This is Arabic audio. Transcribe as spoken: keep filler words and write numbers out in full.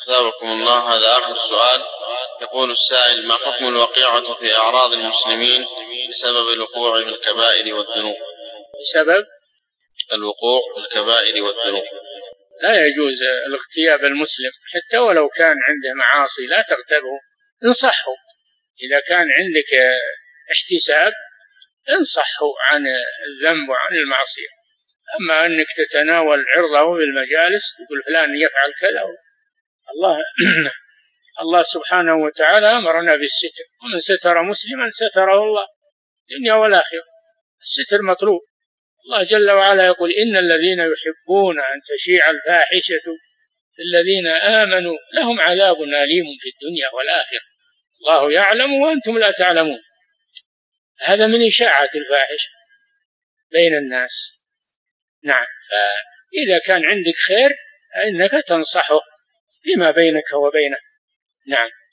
أثابكم الله. هذا آخر سؤال. يقول السائل: ما حكم الوقيعة في أعراض المسلمين بسبب الوقوع في الكبائر والذنوب؟ بسبب الوقوع في الكبائر والذنوب لا يجوز الاغتياب المسلم حتى ولو كان عنده معاصي، لا تغتابه، انصحه. إذا كان عندك احتساب انصحه عن الذنب وعن المعصية. أما أنك تتناول عرضه في المجالس يقول فلان يفعل كذا، الله الله سبحانه وتعالى أمرنا بالستر، ومن ستر مسلما ستره الله الدنيا والآخرة. الستر مطلوب. الله جل وعلا يقول: إن الذين يحبون أن تشيع الفاحشة في الذين آمنوا لهم عذاب أليم في الدنيا والآخرة الله يعلم وأنتم لا تعلمون. هذا من إشاعة الفاحشة بين الناس. نعم. فإذا كان عندك خير فإنك تنصحه فيما بينك وبينه. نعم.